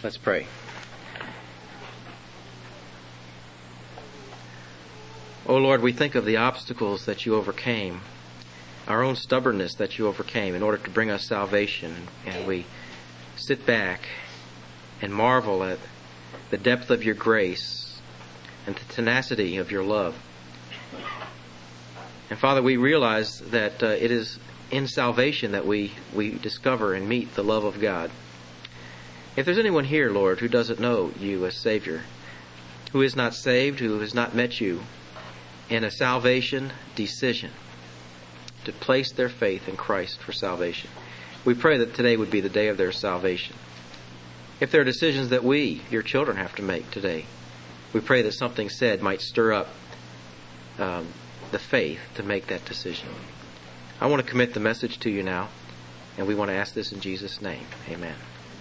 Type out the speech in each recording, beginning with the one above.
Let's pray. Oh Lord, we think of the obstacles that you overcame, our own stubbornness that you overcame in order to bring us salvation, and we sit back and marvel at the depth of your grace and the tenacity of your love. And Father, we realize that it is in salvation that we discover and meet the love of God. If there's anyone here, Lord, who doesn't know you as Savior, who is not saved, who has not met you in a salvation decision to place their faith in Christ for salvation, we pray that today would be the day of their salvation. If there are decisions that we, your children, have to make today, we pray that something said might stir up the faith to make that decision. I want to commit the message to you now, and we want to ask this in Jesus' name. Amen.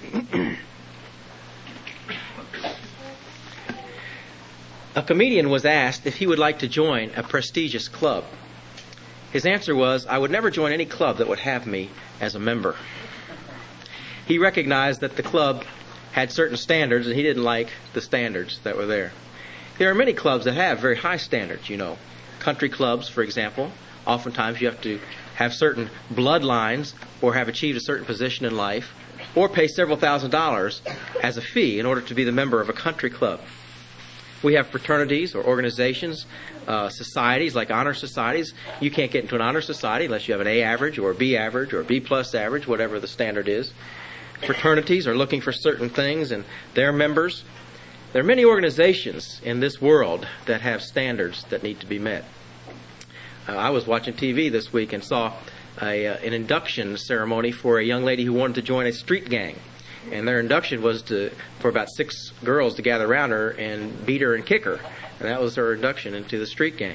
A comedian was asked if he would like to join a prestigious club. His answer was, "I would never join any club that would have me as a member." He recognized that the club had certain standards, and he didn't like the standards that were there. There are many clubs that have very high standards, you know. Country clubs, for example. Oftentimes you have to have certain bloodlines or have achieved a certain position in life or pay several $1,000s as a fee in order to be the member of a country club. We have fraternities or organizations, societies like honor societies. You can't get into an honor society unless you have an A average or a B average or a B plus average, whatever the standard is. Fraternities are looking for certain things and their members. There are many organizations in this world that have standards that need to be met. I was watching TV this week and saw an induction ceremony for a young lady who wanted to join a street gang. And their induction was for about 6 girls to gather around her and beat her and kick her. And that was her induction into the street gang.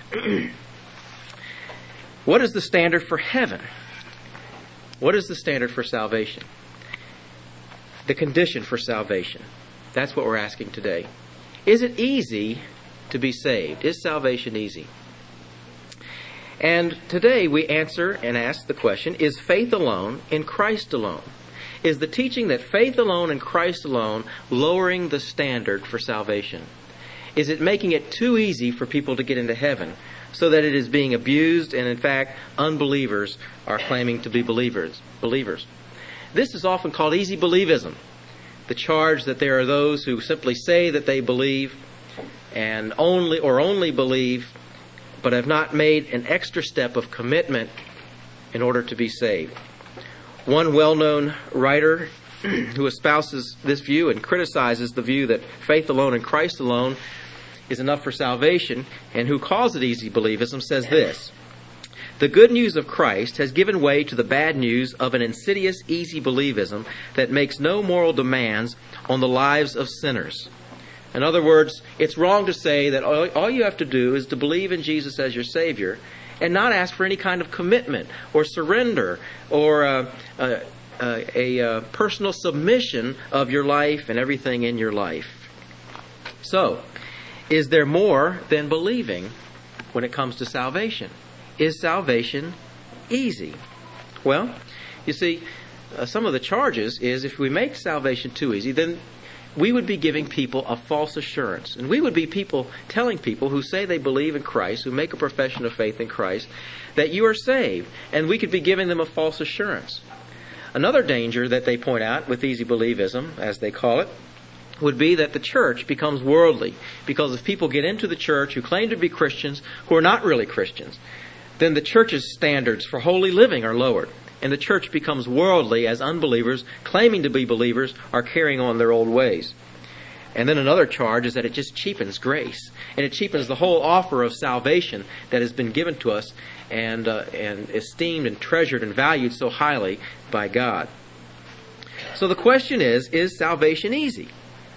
What is the standard for heaven? What is the standard for salvation? The condition for salvation. That's what we're asking today. Is it easy to be saved? Is salvation easy? And today we answer and ask the question, is faith alone in Christ alone? Is the teaching that faith alone in Christ alone lowering the standard for salvation? Is it making it too easy for people to get into heaven so that it is being abused and in fact unbelievers are claiming to be believers? This is often called easy believism. The charge that there are those who simply say that they believe and only believe but have not made an extra step of commitment in order to be saved. One well-known writer who espouses this view and criticizes the view that faith alone in Christ alone is enough for salvation, and who calls it easy believism, says this: "The good news of Christ has given way to the bad news of an insidious easy believism that makes no moral demands on the lives of sinners." In other words, it's wrong to say that all you have to do is to believe in Jesus as your Savior and not ask for any kind of commitment or surrender or a personal submission of your life and everything in your life. So, is there more than believing when it comes to salvation? Is salvation easy? Well, you see, some of the charges is if we make salvation too easy, then we would be giving people a false assurance. And we would be telling people who say they believe in Christ, who make a profession of faith in Christ, that you are saved. And we could be giving them a false assurance. Another danger that they point out with easy believism, as they call it, would be that the church becomes worldly. Because if people get into the church who claim to be Christians, who are not really Christians, then the church's standards for holy living are lowered. And the church becomes worldly as unbelievers, claiming to be believers, are carrying on their old ways. And then another charge is that it just cheapens grace. And it cheapens the whole offer of salvation that has been given to us and esteemed and treasured and valued so highly by God. So the question is salvation easy?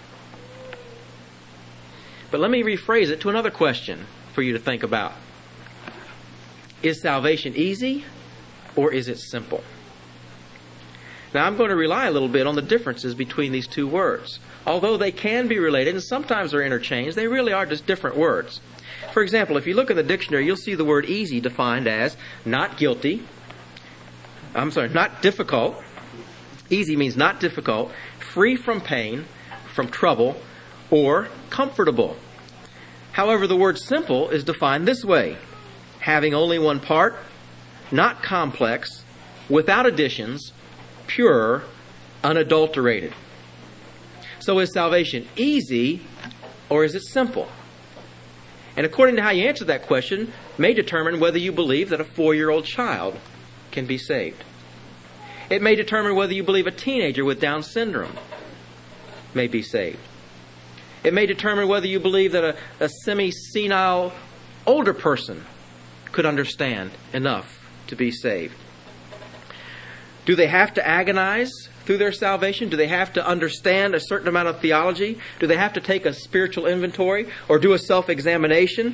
But let me rephrase it to another question for you to think about. Is salvation easy? Or is it simple? Now, I'm going to rely a little bit on the differences between these two words. Although they can be related and sometimes are interchanged, they really are just different words. For example, if you look in the dictionary, you'll see the word easy defined as not difficult, Easy means not difficult, free from pain, from trouble, or comfortable. However, the word simple is defined this way: having only one part, not complex, without additions, pure, unadulterated. So is salvation easy or is it simple? And according to how you answer that question may determine whether you believe that a 4-year-old child can be saved. It may determine whether you believe a teenager with Down syndrome may be saved. It may determine whether you believe that a semi-senile older person could understand enough to be saved. Do they have to agonize through their salvation? Do they have to understand a certain amount of theology? Do they have to take a spiritual inventory or do a self-examination?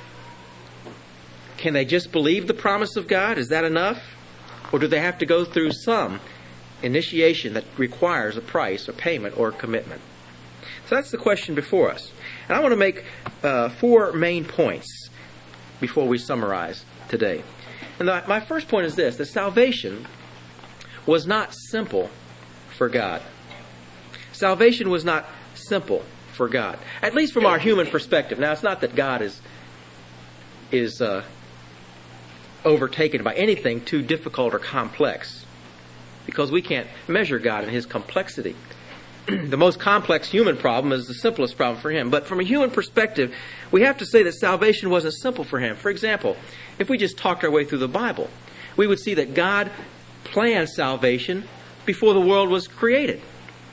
Can they just believe the promise of God? Is that enough? Or do they have to go through some initiation that requires a price or payment or commitment? So that's the question before us. And I want to make 4 main points before we summarize today. And my first point is this: that salvation was not simple for God. Salvation was not simple for God, at least from our human perspective. Now, it's not that God is overtaken by anything too difficult or complex, because we can't measure God in His complexity. The most complex human problem is the simplest problem for Him. But from a human perspective, we have to say that salvation wasn't simple for Him. For example, if we just talked our way through the Bible, we would see that God planned salvation before the world was created.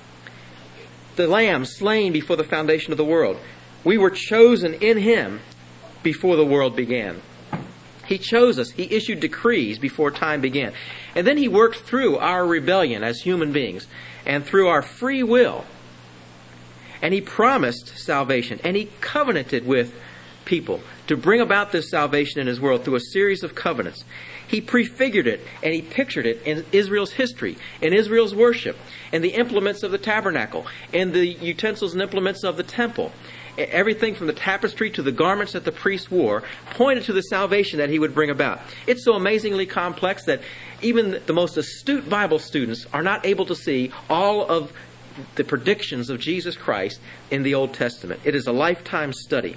The Lamb slain before the foundation of the world. We were chosen in Him before the world began. He chose us. He issued decrees before time began. And then He worked through our rebellion as human beings and through our free will. And He promised salvation. And He covenanted with people to bring about this salvation in His world through a series of covenants. He prefigured it and He pictured it in Israel's history, in Israel's worship, in the implements of the tabernacle, in the utensils and implements of the temple. Everything from the tapestry to the garments that the priests wore pointed to the salvation that He would bring about. It's so amazingly complex that even the most astute Bible students are not able to see all of the predictions of Jesus Christ in the Old Testament. It is a lifetime study.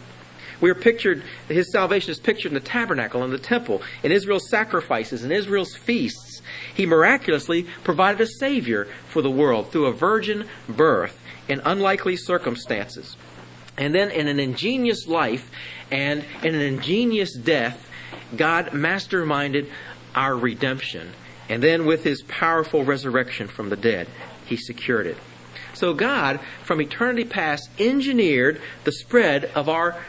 His salvation is pictured in the tabernacle and the temple, in Israel's sacrifices, in Israel's feasts. He miraculously provided a Savior for the world through a virgin birth in unlikely circumstances. And then in an ingenious life and in an ingenious death, God masterminded our redemption. And then with His powerful resurrection from the dead, He secured it. So God, from eternity past, engineered the spread of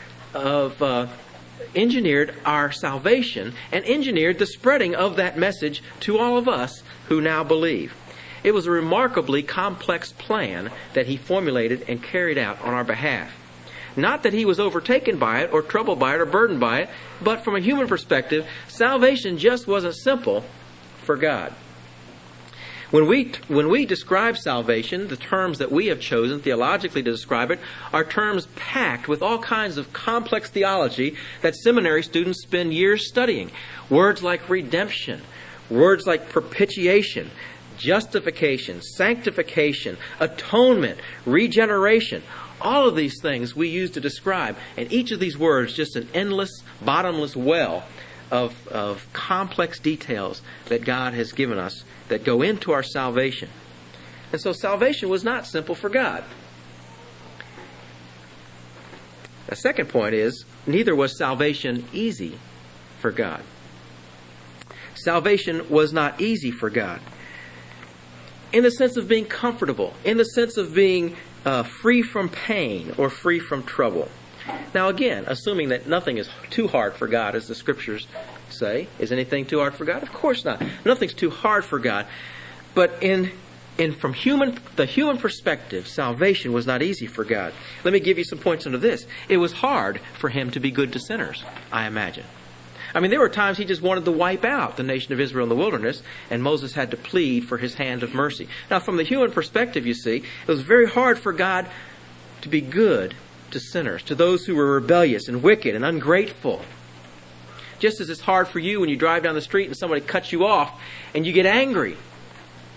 engineered our salvation and engineered the spreading of that message to all of us who now believe. It was a remarkably complex plan that He formulated and carried out on our behalf. Not that He was overtaken by it or troubled by it or burdened by it, but from a human perspective, salvation just wasn't simple for God. When we describe salvation, the terms that we have chosen theologically to describe it are terms packed with all kinds of complex theology that seminary students spend years studying. Words like redemption, words like propitiation, justification, sanctification, atonement, regeneration. All of these things we use to describe, and each of these words just an endless, bottomless well of complex details that God has given us that go into our salvation. And so salvation was not simple for God. The second point is, neither was salvation easy for God. Salvation was not easy for God. In the sense of being comfortable, in the sense of being free from pain or free from trouble. Now again, assuming that nothing is too hard for God, as the Scriptures say. Is anything too hard for God? Of course not. Nothing's too hard for God. But from the human perspective, salvation was not easy for God. Let me give you some points under this. It was hard for Him to be good to sinners, I imagine. I mean, there were times He just wanted to wipe out the nation of Israel in the wilderness, and Moses had to plead for His hand of mercy. Now, from the human perspective, you see, it was very hard for God to be good to sinners, to those who were rebellious and wicked and ungrateful. Just as it's hard for you when you drive down the street and somebody cuts you off and you get angry.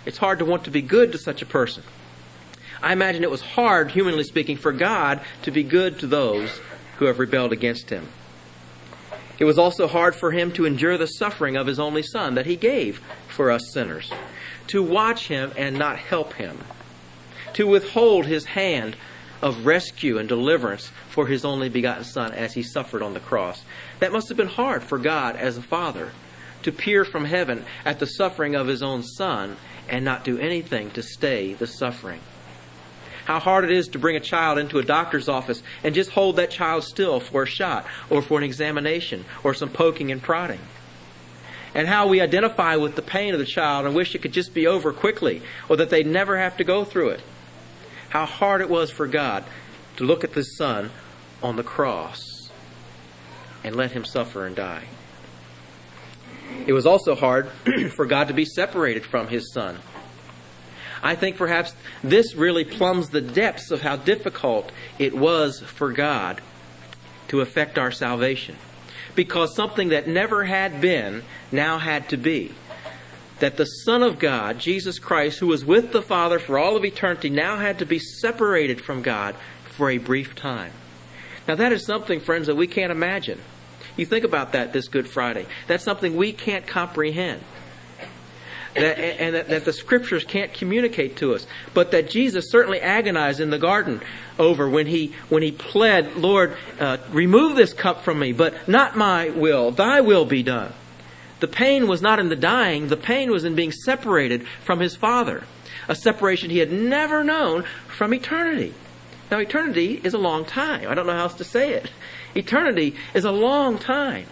It's hard to want to be good to such a person. I imagine it was hard, humanly speaking, for God to be good to those who have rebelled against Him. It was also hard for Him to endure the suffering of His only Son that He gave for us sinners, to watch Him and not help Him, to withhold His hand of rescue and deliverance for His only begotten Son as He suffered on the cross. That must have been hard for God as a Father, to peer from heaven at the suffering of His own Son and not do anything to stay the suffering. How hard it is to bring a child into a doctor's office and just hold that child still for a shot or for an examination or some poking and prodding. And how we identify with the pain of the child and wish it could just be over quickly or that they'd never have to go through it. How hard it was for God to look at this Son on the cross and let Him suffer and die. It was also hard for God to be separated from His Son. I think perhaps this really plumbs the depths of how difficult it was for God to effect our salvation. Because something that never had been now had to be. That the Son of God, Jesus Christ, who was with the Father for all of eternity, now had to be separated from God for a brief time. Now that is something, friends, that we can't imagine. You think about that this Good Friday. That's something we can't comprehend. That the Scriptures can't communicate to us. But that Jesus certainly agonized in the garden over when he pled, Lord, remove this cup from me, but not my will, thy will be done. The pain was not in the dying, the pain was in being separated from His Father. A separation He had never known from eternity. Now eternity is a long time. I don't know how else to say it. Eternity is a long time.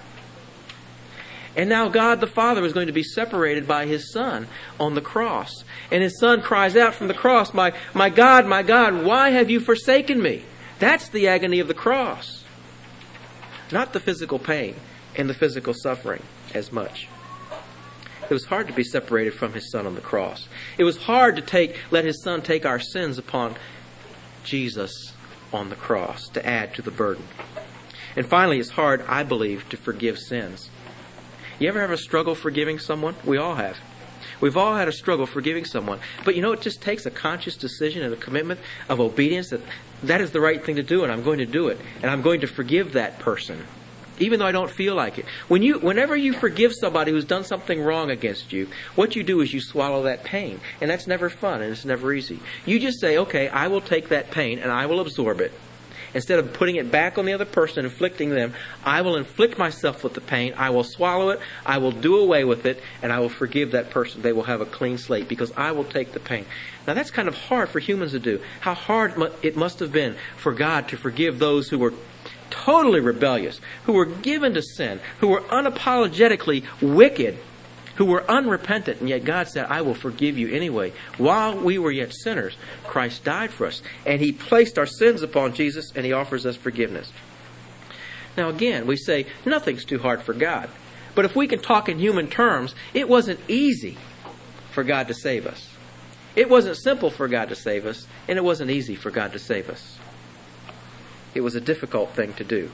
And now God the Father is going to be separated by His Son on the cross. And His Son cries out from the cross, my God, why have you forsaken me? That's the agony of the cross. Not the physical pain and the physical suffering as much. It was hard to be separated from His Son on the cross. It was hard to let His Son take our sins upon Jesus on the cross to add to the burden. And finally, it's hard, I believe, to forgive sins. You ever have a struggle forgiving someone? We all have. We've all had a struggle forgiving someone. But it just takes a conscious decision and a commitment of obedience that is the right thing to do, and I'm going to do it. And I'm going to forgive that person, even though I don't feel like it. Whenever you forgive somebody who's done something wrong against you, what you do is you swallow that pain. And that's never fun, and it's never easy. You just say, okay, I will take that pain, and I will absorb it. Instead of putting it back on the other person and inflicting them, I will inflict myself with the pain. I will swallow it. I will do away with it. And I will forgive that person. They will have a clean slate because I will take the pain. Now that's kind of hard for humans to do. How hard it must have been for God to forgive those who were totally rebellious, who were given to sin, who were unapologetically wicked, who were unrepentant, and yet God said, I will forgive you anyway. While we were yet sinners, Christ died for us, and He placed our sins upon Jesus, and He offers us forgiveness. Now again, we say, nothing's too hard for God. But if we can talk in human terms, it wasn't easy for God to save us. It wasn't simple for God to save us, and it wasn't easy for God to save us. It was a difficult thing to do.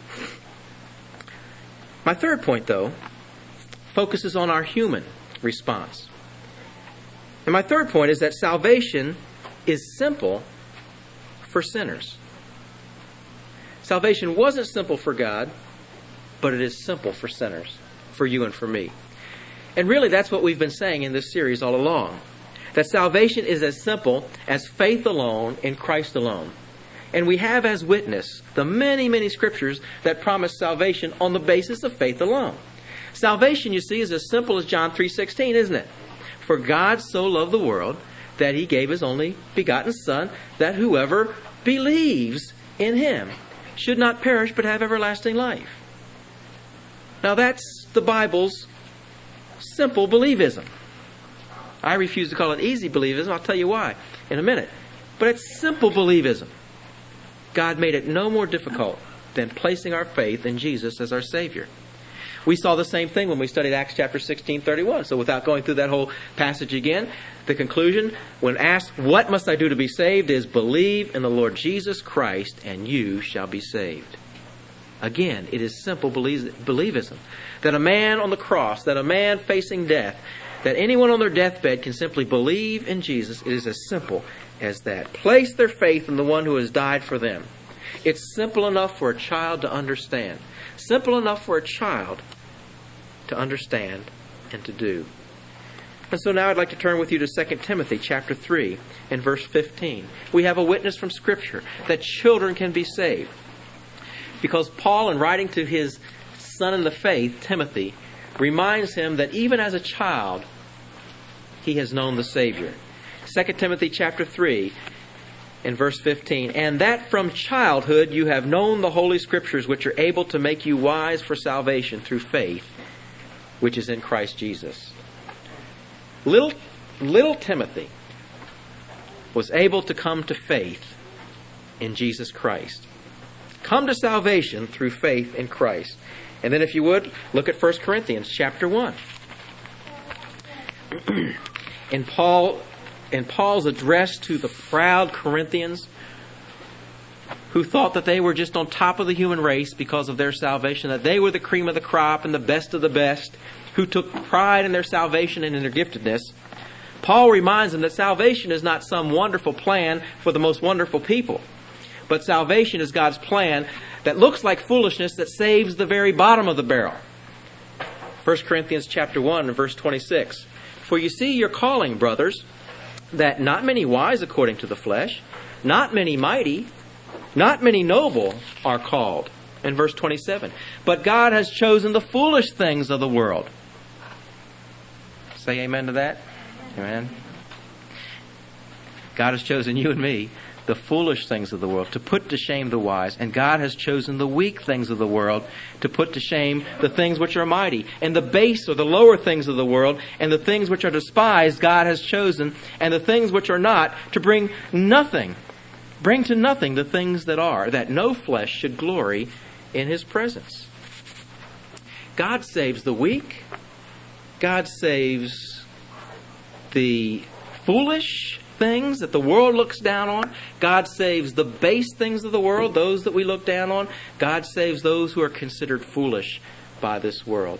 My third point, though, focuses on our human response. And my third point is that salvation is simple for sinners. Salvation wasn't simple for God, but it is simple for sinners, for you and for me. And really that's what we've been saying in this series all along. That salvation is as simple as faith alone in Christ alone. And we have as witness the many, many scriptures that promise salvation on the basis of faith alone. Salvation, you see, is as simple as John 3:16, isn't it? For God so loved the world that He gave His only begotten Son, that whoever believes in Him should not perish but have everlasting life. Now that's the Bible's simple believism. I refuse to call it easy believism. I'll tell you why in a minute. But it's simple believism. God made it no more difficult than placing our faith in Jesus as our Savior. We saw the same thing when we studied Acts chapter 16:31. So without going through that whole passage again, the conclusion, when asked, what must I do to be saved, is believe in the Lord Jesus Christ and you shall be saved. Again, it is simple believism. That a man on the cross, that a man facing death, that anyone on their deathbed can simply believe in Jesus. It is as simple as that. Place their faith in the one who has died for them. It's simple enough for a child to understand. Simple enough for a child to understand and to do. And so now I'd like to turn with you to 2 Timothy chapter 3 and verse 15. We have a witness from Scripture that children can be saved. Because Paul, in writing to his son in the faith, Timothy, reminds him that even as a child, he has known the Savior. 2 Timothy chapter 3 and verse 15. And that from childhood you have known the Holy Scriptures, which are able to make you wise for salvation through faith, which is in Christ Jesus. Little Timothy was able to come to faith in Jesus Christ. Come to salvation through faith in Christ. And then if you would, look at 1 Corinthians chapter 1. In Paul's address to the proud Corinthians who thought that they were just on top of the human race because of their salvation, that they were the cream of the crop and the best of the best, who took pride in their salvation and in their giftedness, Paul reminds them that salvation is not some wonderful plan for the most wonderful people, but salvation is God's plan that looks like foolishness that saves the very bottom of the barrel. 1 Corinthians chapter 1 and verse 26. For you see your calling, brothers, that not many wise according to the flesh, not many mighty, not many noble are called. In verse 27. But God has chosen the foolish things of the world. Say amen to that. Amen. God has chosen you and me, the foolish things of the world, to put to shame the wise. And God has chosen the weak things of the world to put to shame the things which are mighty. And the base or the lower things of the world and the things which are despised God has chosen, and the things which are not, to bring to nothing the things that are, that no flesh should glory in His presence. God saves the weak. God saves the foolish things that the world looks down on. God saves the base things of the world, those that we look down on. God saves those who are considered foolish by this world.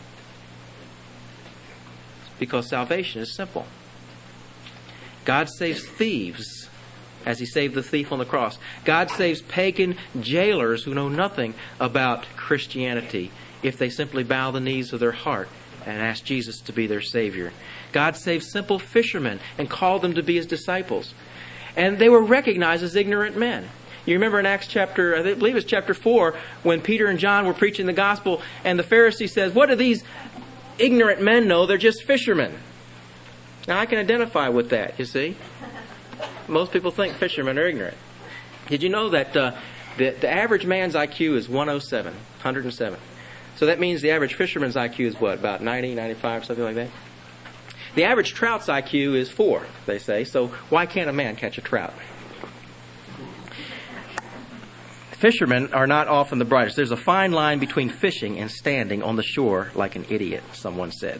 Because salvation is simple. God saves thieves as He saved the thief on the cross. God saves pagan jailers who know nothing about Christianity if they simply bow the knees of their heart and ask Jesus to be their Savior. God saved simple fishermen and called them to be His disciples. And they were recognized as ignorant men. You remember in Acts chapter, I believe it's chapter 4, when Peter and John were preaching the gospel, and the Pharisee says, what do these ignorant men know? They're just fishermen. Now I can identify with that, you see. Most people think fishermen are ignorant. Did you know that the average man's IQ is 107? So that means the average fisherman's IQ is what, about 90, 95, something like that? The average trout's IQ is 4, they say. So why can't a man catch a trout? Fishermen are not often the brightest. There's a fine line between fishing and standing on the shore like an idiot, someone said.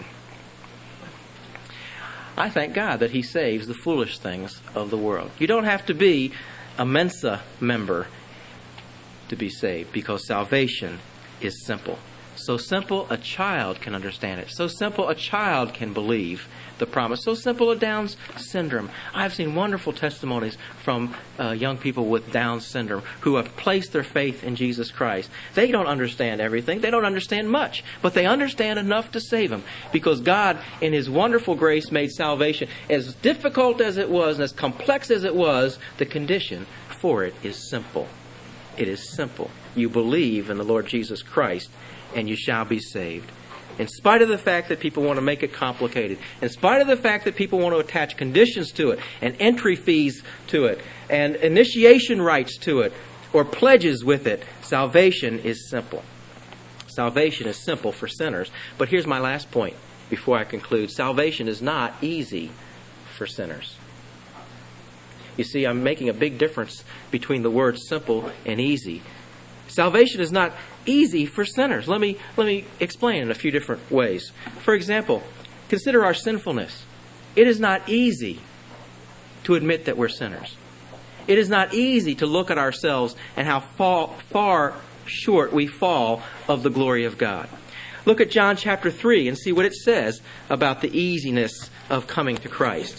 I thank God that He saves the foolish things of the world. You don't have to be a Mensa member to be saved, because salvation is simple. So simple a child can understand it. So simple a child can believe the promise. So simple a Down's syndrome. I've seen wonderful testimonies from young people with Down's syndrome who have placed their faith in Jesus Christ. They don't understand everything. They don't understand much. But they understand enough to save them. Because God, in His wonderful grace, made salvation as difficult as it was and as complex as it was. The condition for it is simple. It is simple. You believe in the Lord Jesus Christ, and you shall be saved. In spite of the fact that people want to make it complicated, in spite of the fact that people want to attach conditions to it, and entry fees to it, and initiation rites to it, or pledges with it, salvation is simple. Salvation is simple for sinners. But here's my last point before I conclude. Salvation is not easy for sinners. You see, I'm making a big difference between the words simple and easy. Salvation is not easy for sinners. Let me explain in a few different ways. For example, consider our sinfulness. It is not easy to admit that we're sinners. It is not easy to look at ourselves and how far short we fall of the glory of God. Look at John chapter 3 and see what it says about the easiness of coming to Christ.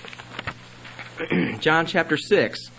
John chapter 6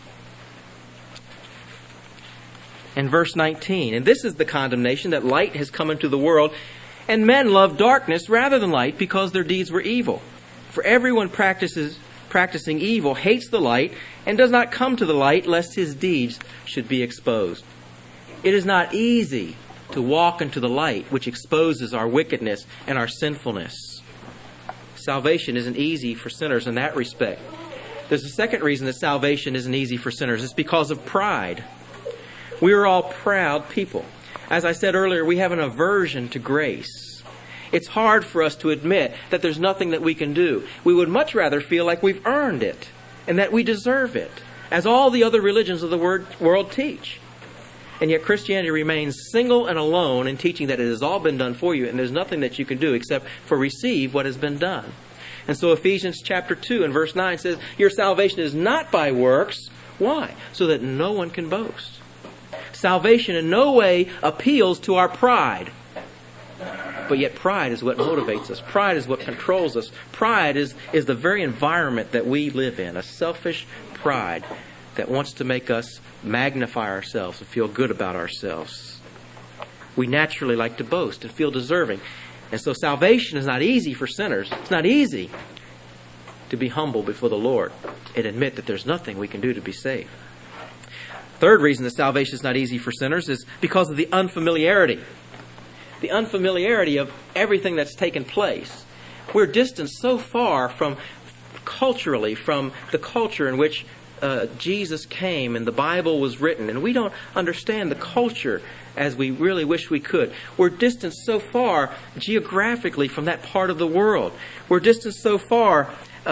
and verse 19. And this is the condemnation, that light has come into the world, and men love darkness rather than light, because their deeds were evil. For everyone practicing evil hates the light and does not come to the light, lest his deeds should be exposed. It is not easy to walk into the light, which exposes our wickedness and our sinfulness. Salvation isn't easy for sinners in that respect. There's a second reason that salvation isn't easy for sinners. It's because of pride. We are all proud people. As I said earlier, we have an aversion to grace. It's hard for us to admit that there's nothing that we can do. We would much rather feel like we've earned it and that we deserve it, as all the other religions of the world teach. And yet Christianity remains single and alone in teaching that it has all been done for you, and there's nothing that you can do except for receive what has been done. And so Ephesians chapter 2 and verse 9 says, your salvation is not by works. Why? So that no one can boast. Salvation in no way appeals to our pride. But yet pride is what motivates us. Pride is what controls us. Pride is the very environment that we live in. A selfish pride that wants to make us magnify ourselves and feel good about ourselves. We naturally like to boast and feel deserving. And so salvation is not easy for sinners. It's not easy to be humble before the Lord and admit that there's nothing we can do to be saved. Third reason that salvation is not easy for sinners is because of the unfamiliarity. The unfamiliarity of everything that's taken place. We're distanced so far from culturally, from the culture in which Jesus came and the Bible was written, and we don't understand the culture as we really wish we could. We're distanced so far geographically from that part of the world. We're distanced so far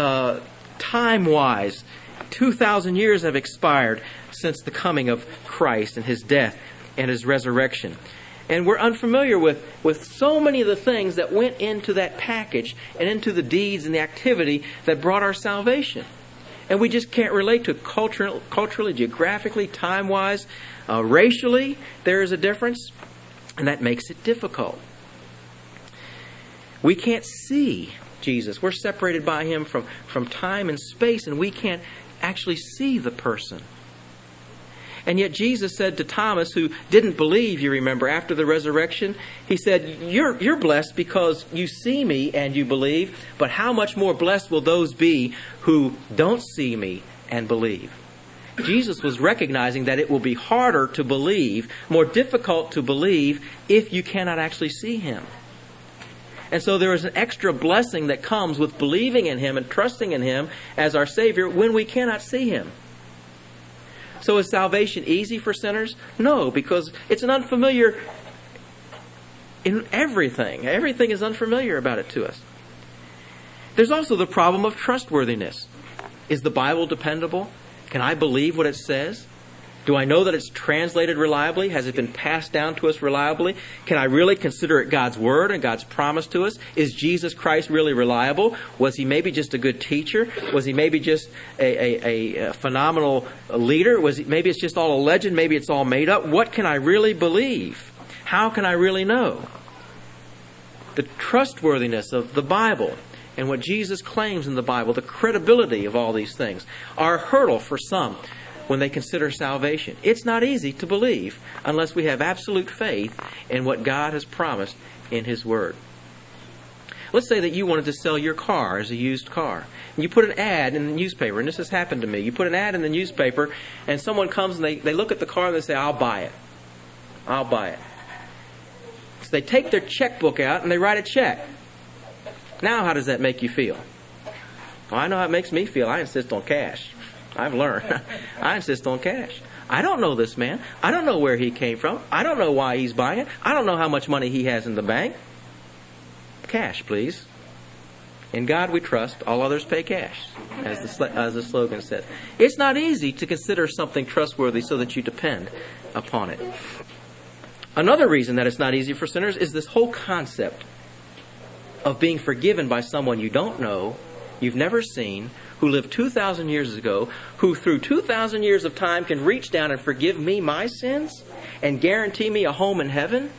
time-wise. 2,000 years have expired since the coming of Christ and His death and His resurrection. And we're unfamiliar with so many of the things that went into that package and into the deeds and the activity that brought our salvation. And we just can't relate to it culturally, geographically, time-wise, racially. There is a difference, and that makes it difficult. We can't see Jesus. We're separated by Him from time and space, and we can't actually see the person. And yet Jesus said to Thomas, who didn't believe, you remember, after the resurrection, He said, you're blessed because you see me and you believe, but how much more blessed will those be who don't see me and believe? Jesus was recognizing that it will be harder to believe, more difficult to believe, if you cannot actually see Him. And so there is an extra blessing that comes with believing in Him and trusting in Him as our Savior when we cannot see Him. So is salvation easy for sinners? No, because it's an unfamiliar in everything. Everything is unfamiliar about it to us. There's also the problem of trustworthiness. Is the Bible dependable? Can I believe what it says? Do I know that it's translated reliably? Has it been passed down to us reliably? Can I really consider it God's Word and God's promise to us? Is Jesus Christ really reliable? Was He maybe just a good teacher? Was He maybe just a phenomenal leader? Maybe it's just all a legend? Maybe it's all made up? What can I really believe? How can I really know? The trustworthiness of the Bible and what Jesus claims in the Bible, the credibility of all these things, are a hurdle for some when they consider salvation. It's not easy to believe unless we have absolute faith in what God has promised in His Word. Let's say that you wanted to sell your car as a used car. And you put an ad in the newspaper, and this has happened to me. You put an ad in the newspaper, and someone comes and they look at the car and they say, I'll buy it. I'll buy it. So they take their checkbook out and they write a check. Now how does that make you feel? Well, I know how it makes me feel. I insist on cash. I've learned. I insist on cash. I don't know this man. I don't know where he came from. I don't know why he's buying it. I don't know how much money he has in the bank. Cash, please. In God we trust. All others pay cash, as the slogan said. It's not easy to consider something trustworthy so that you depend upon it. Another reason that it's not easy for sinners is this whole concept of being forgiven by someone you don't know, you've never seen, who lived 2,000 years ago, who through 2,000 years of time can reach down and forgive me my sins and guarantee me a home in heaven.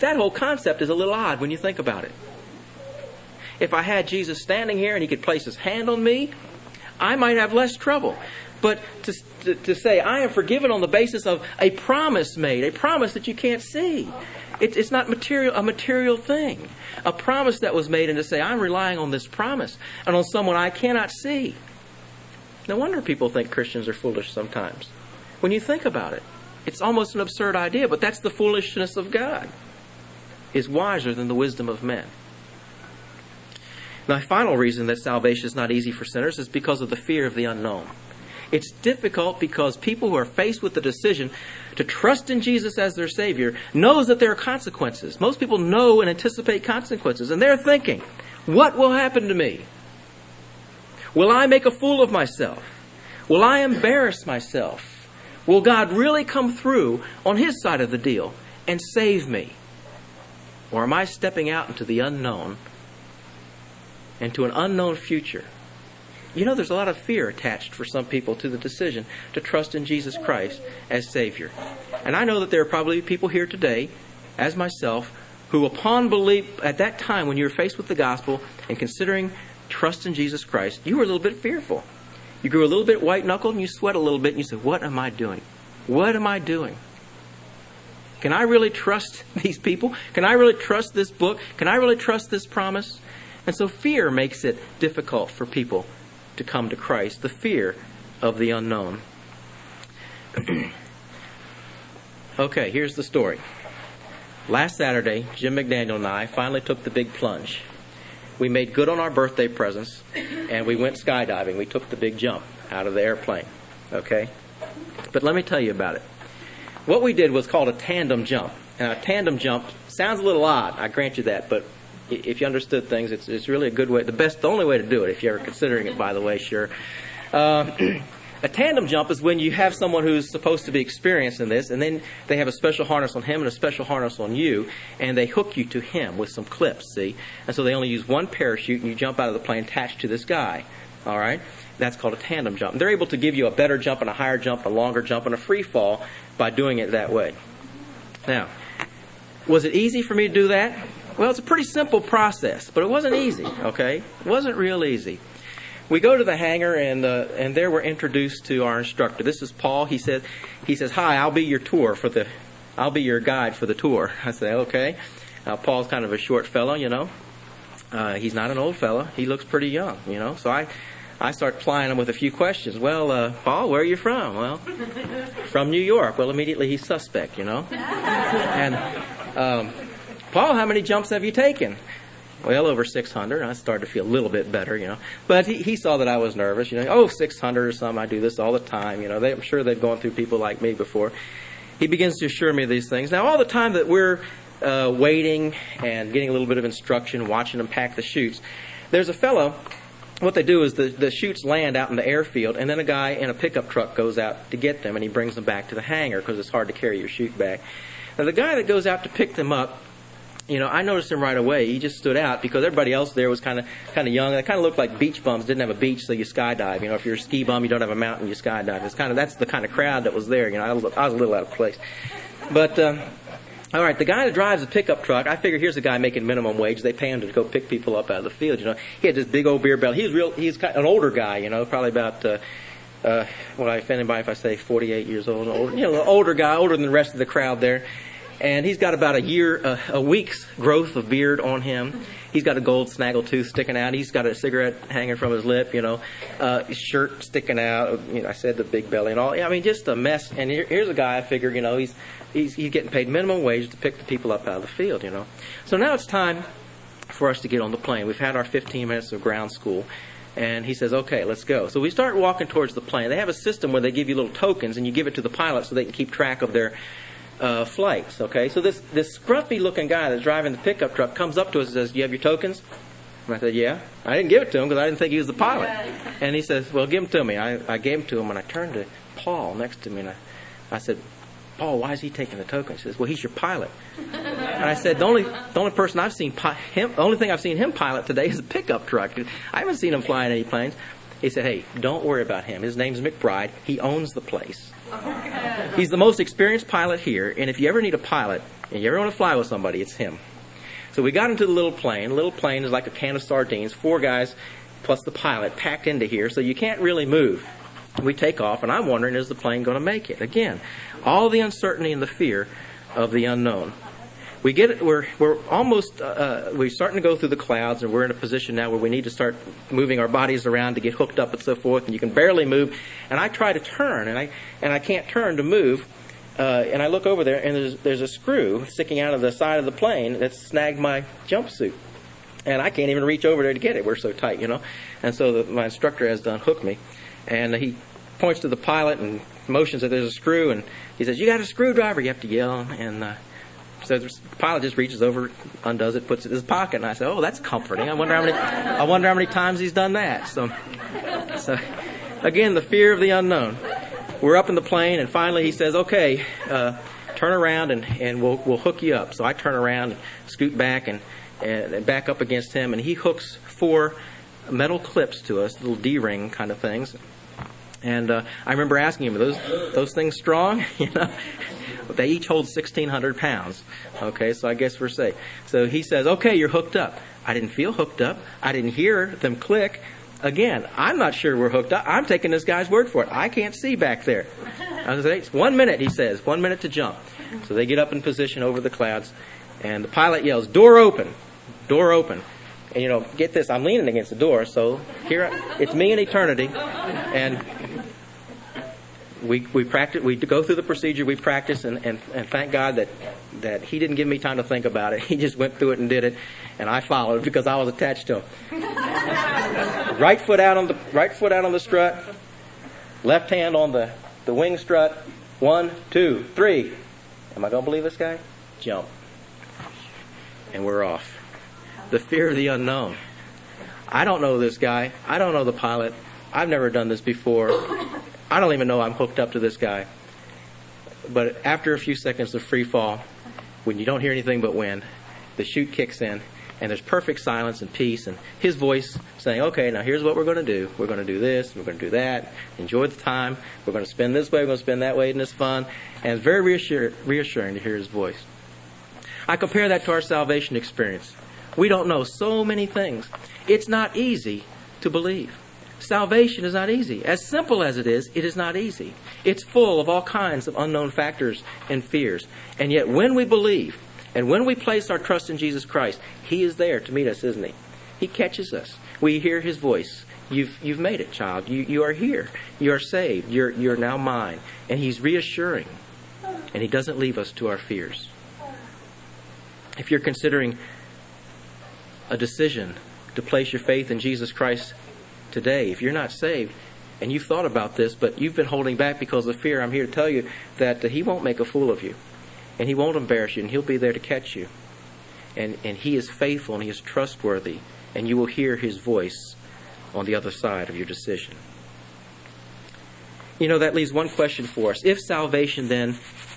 that whole concept is a little odd when you think about it. If I had Jesus standing here and he could place his hand on me, I might have less trouble. But to say, I am forgiven on the basis of a promise made, a promise that you can't see. It's not a material thing. A promise that was made, and to say, I'm relying on this promise and on someone I cannot see. No wonder people think Christians are foolish sometimes. When you think about it, it's almost an absurd idea, but that's the foolishness of God. Is wiser than the wisdom of men. Now, the final reason that salvation is not easy for sinners is because of the fear of the unknown. It's difficult because people who are faced with the decision to trust in Jesus as their Savior knows that there are consequences. Most people know and anticipate consequences, and they're thinking, what will happen to me? Will I make a fool of myself? Will I embarrass myself? Will God really come through on his side of the deal and save me? Or am I stepping out into the unknown and to an unknown future? You know, there's a lot of fear attached for some people to the decision to trust in Jesus Christ as Savior. And I know that there are probably people here today, as myself, who upon belief, at that time when you were faced with the gospel and considering trust in Jesus Christ, you were a little bit fearful. You grew a little bit white-knuckled and you sweat a little bit and you said, what am I doing? What am I doing? Can I really trust these people? Can I really trust this book? Can I really trust this promise? And so fear makes it difficult for people to come to Christ, the fear of the unknown. Okay, here's the story. Last Saturday, Jim McDaniel and I finally took the big plunge. We made good on our birthday presents, and we went skydiving. We took the big jump out of the airplane. Okay? But let me tell you about it. What we did was called a tandem jump. And a tandem jump sounds a little odd, I grant you that, but if you understood things, it's really a good way, the only way to do it, if you're ever considering it, by the way, sure. A tandem jump is when you have someone who's supposed to be experienced in this, and then they have a special harness on him and a special harness on you, and they hook you to him with some clips, see? And so they only use one parachute, and you jump out of the plane attached to this guy, all right? That's called a tandem jump. And they're able to give you a better jump and a higher jump, a longer jump, and a free fall by doing it that way. Now, was it easy for me to do that? Well, it's a pretty simple process, but it wasn't easy, okay? It wasn't real easy. We go to the hangar, and there we're introduced to our instructor. This is Paul. He says, "Hi, I'll be your guide for the tour." I say, "Okay." Paul's kind of a short fellow, you know. He's not an old fellow. He looks pretty young, you know. So I start plying him with a few questions. Well, Paul, where are you from? Well, from New York. Well, immediately he's suspect, you know. And Paul, how many jumps have you taken? Well, over 600. I started to feel a little bit better, you know. But he saw that I was nervous, you know. 600 or something. I do this all the time, you know. I'm sure they've gone through people like me before. He begins to assure me of these things. Now, all the time that we're waiting and getting a little bit of instruction, watching them pack the chutes, there's a fellow. What they do is the chutes land out in the airfield, and then a guy in a pickup truck goes out to get them, and he brings them back to the hangar because it's hard to carry your chute back. Now, the guy that goes out to pick them up, you know, I noticed him right away. He just stood out because everybody else there was kind of young. They kind of looked like beach bums. Didn't have a beach, so you skydive. You know, if you're a ski bum, you don't have a mountain, you skydive. That's the kind of crowd that was there. You know, I was a little out of place. But all right, the guy that drives the pickup truck, I figure here's a guy making minimum wage. They pay him to go pick people up out of the field. You know, he had this big old beer belly. He's kind of an older guy. You know, probably about. Will I offend anybody if I say 48 years old? You know, an older guy, older than the rest of the crowd there. And he's got about a week's growth of beard on him. He's got a gold snaggle tooth sticking out. He's got a cigarette hanging from his lip, you know, his shirt sticking out. You know, I said the big belly and all. I mean, just a mess. And here's a guy, I figure, you know, he's getting paid minimum wage to pick the people up out of the field, you know. So now it's time for us to get on the plane. We've had our 15 minutes of ground school. And he says, "Okay, let's go." So we start walking towards the plane. They have a system where they give you little tokens, and you give it to the pilot so they can keep track of their flights, okay? So this scruffy-looking guy that's driving the pickup truck comes up to us and says, "Do you have your tokens?" And I said, "Yeah." I didn't give it to him because I didn't think he was the pilot. And he says, "Well, give them to me." I gave them to him, and I turned to Paul next to me, and I said, "Paul, why is he taking the token?" He says, "Well, he's your pilot." And I said, the only person I've seen the only thing I've seen him pilot today is a pickup truck. I haven't seen him flying any planes. He said, hey, don't worry about him. His name's McBride. He owns the place. He's the most experienced pilot here, and if you ever need a pilot and you ever want to fly with somebody, it's him. So we got into the little plane. The little plane is like a can of sardines, 4 guys plus the pilot packed into here, so you can't really move. We take off, and I'm wondering, is the plane going to make it? Again, all the uncertainty and the fear of the unknown. We're almost, we're starting to go through the clouds, and we're in a position now where we need to start moving our bodies around to get hooked up and so forth, and you can barely move. And I try to turn, and I can't turn to move. And I look over there, and there's a screw sticking out of the side of the plane that snagged my jumpsuit. And I can't even reach over there to get it. We're so tight, you know. And so my instructor has to unhook me. And he points to the pilot and motions that there's a screw. And he says, you got a screwdriver? You have to yell. And so the pilot just reaches over, undoes it, puts it in his pocket. And I say, oh, that's comforting. I wonder how many times he's done that. So again, the fear of the unknown. We're up in the plane, and finally he says, okay, turn around and we'll hook you up. So I turn around and scoot back and back up against him, and he hooks 4 metal clips to us, little D-ring kind of things. And I remember asking him, are those things strong? You know, they each hold 1,600 pounds. Okay, so I guess we're safe. So he says, okay, you're hooked up. I didn't feel hooked up. I didn't hear them click. Again, I'm not sure we're hooked up. I'm taking this guy's word for it. I can't see back there. I was like, 1 minute, he says. 1 minute to jump. So they get up in position over the clouds, and the pilot yells, door open, door open. And, you know, get this, I'm leaning against the door, so here, it's me and eternity. And we practice, we go through the procedure, we practice, and thank God that he didn't give me time to think about it. He just went through it and did it, and I followed because I was attached to him. Right foot out on the strut, left hand on the wing strut. 1, 2, 3. Am I going to believe this guy? Jump. And we're off. The fear of the unknown. I don't know this guy. I don't know the pilot. I've never done this before. I don't even know I'm hooked up to this guy. But after a few seconds of free fall, when you don't hear anything but wind, the chute kicks in, and there's perfect silence and peace, and his voice saying, okay, now here's what we're going to do. We're going to do this, we're going to do that, enjoy the time, we're going to spend this way, we're going to spend that way, and it's fun. And it's very reassuring to hear his voice. I compare that to our salvation experience. We don't know so many things. It's not easy to believe. Salvation is not easy. As simple as it is not easy. It's full of all kinds of unknown factors and fears. And yet when we believe, and when we place our trust in Jesus Christ, He is there to meet us, isn't He? He catches us. We hear His voice. You've made it, child. You are here. You are saved. You're now mine. And He's reassuring. And He doesn't leave us to our fears. If you're considering a decision to place your faith in Jesus Christ today, if you're not saved, and you've thought about this, but you've been holding back because of fear, I'm here to tell you that He won't make a fool of you. And He won't embarrass you, and He'll be there to catch you. And He is faithful, and He is trustworthy, and you will hear His voice on the other side of your decision. You know, that leaves one question for us. If salvation then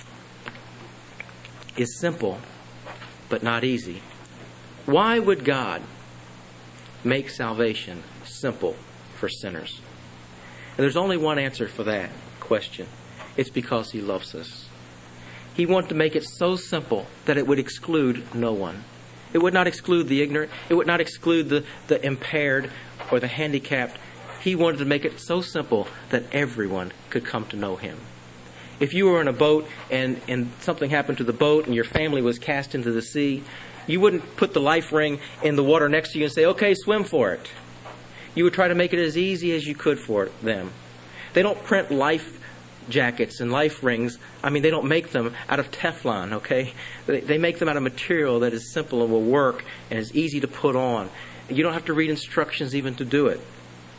is simple, but not easy, why would God make salvation simple for sinners? And there's only one answer for that question. It's because He loves us. He wanted to make it so simple that it would exclude no one. It would not exclude the ignorant. It would not exclude the impaired or the handicapped. He wanted to make it so simple that everyone could come to know Him. If you were in a boat and something happened to the boat and your family was cast into the sea, you wouldn't put the life ring in the water next to you and say, okay, swim for it. You would try to make it as easy as you could for them. They don't print life jackets and life rings. I mean, they don't make them out of Teflon, okay? They make them out of material that is simple and will work and is easy to put on. You don't have to read instructions even to do it.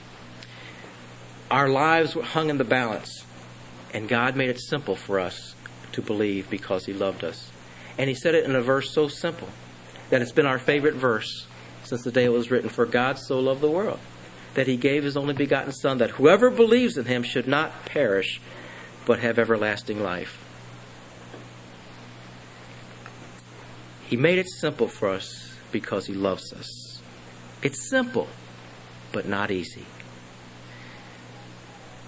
Our lives were hung in the balance, and God made it simple for us to believe because He loved us. And He said it in a verse so simple that it's been our favorite verse since the day it was written. For God so loved the world that He gave His only begotten Son, that whoever believes in Him should not perish, but have everlasting life. He made it simple for us because He loves us. It's simple, but not easy.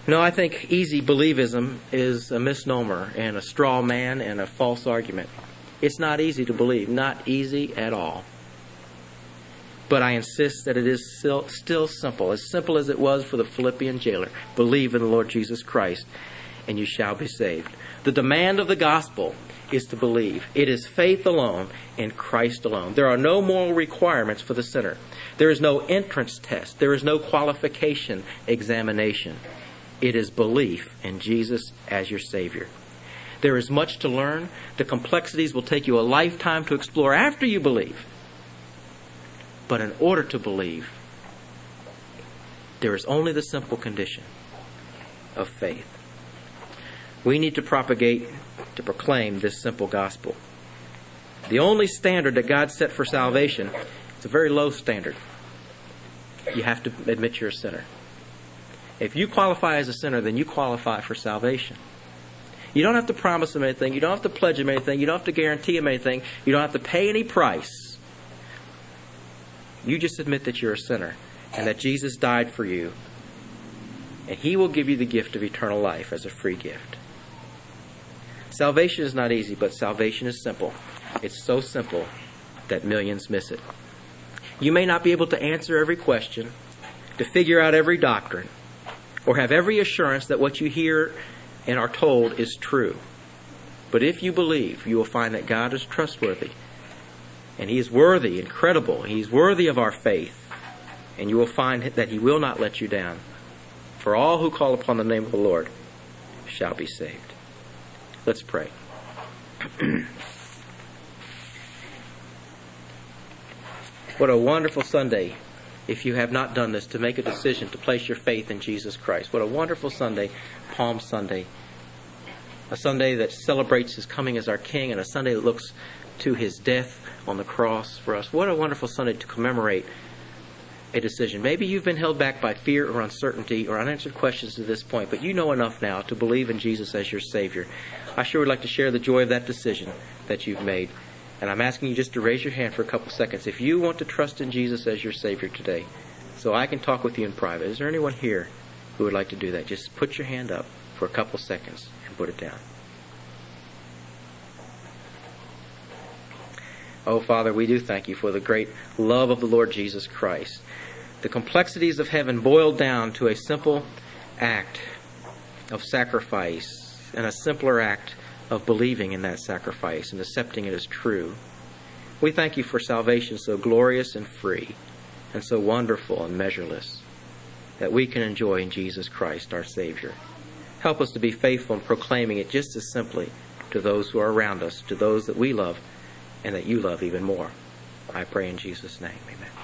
No, I think easy believism is a misnomer and a straw man and a false argument. It's not easy to believe, not easy at all. But I insist that it is still simple as it was for the Philippian jailer. Believe in the Lord Jesus Christ, and you shall be saved. The demand of the gospel is to believe. It is faith alone in Christ alone. There are no moral requirements for the sinner. There is no entrance test. There is no qualification examination. It is belief in Jesus as your Savior. There is much to learn. The complexities will take you a lifetime to explore after you believe. But in order to believe, there is only the simple condition of faith. We need to proclaim this simple gospel. The only standard that God set for salvation is a very low standard. You have to admit you're a sinner. If you qualify as a sinner, then you qualify for salvation. You don't have to promise Him anything. You don't have to pledge Him anything. You don't have to guarantee Him anything. You don't have to pay any price. You just admit that you're a sinner and that Jesus died for you. And He will give you the gift of eternal life as a free gift. Salvation is not easy, but salvation is simple. It's so simple that millions miss it. You may not be able to answer every question, to figure out every doctrine, or have every assurance that what you hear and are told is true. But if you believe, you will find that God is trustworthy. And He is worthy and credible. He is worthy of our faith. And you will find that He will not let you down. For all who call upon the name of the Lord shall be saved. Let's pray. What a wonderful Sunday, if you have not done this, to make a decision to place your faith in Jesus Christ. What a wonderful Sunday, Palm Sunday. A Sunday that celebrates His coming as our King, and a Sunday that looks to His death on the cross for us. What a wonderful Sunday to commemorate a decision. Maybe you've been held back by fear or uncertainty or unanswered questions to this point, but you know enough now to believe in Jesus as your Savior. I sure would like to share the joy of that decision that you've made. And I'm asking you just to raise your hand for a couple seconds if you want to trust in Jesus as your Savior today, so I can talk with you in private. Is there anyone here who would like to do that? Just put your hand up for a couple seconds and put it down. Oh, Father, we do thank You for the great love of the Lord Jesus Christ. The complexities of heaven boiled down to a simple act of sacrifice and a simpler act of believing in that sacrifice and accepting it as true. We thank You for salvation so glorious and free and so wonderful and measureless that we can enjoy in Jesus Christ, our Savior. Help us to be faithful in proclaiming it just as simply to those who are around us, to those that we love and that You love even more. I pray in Jesus' name. Amen.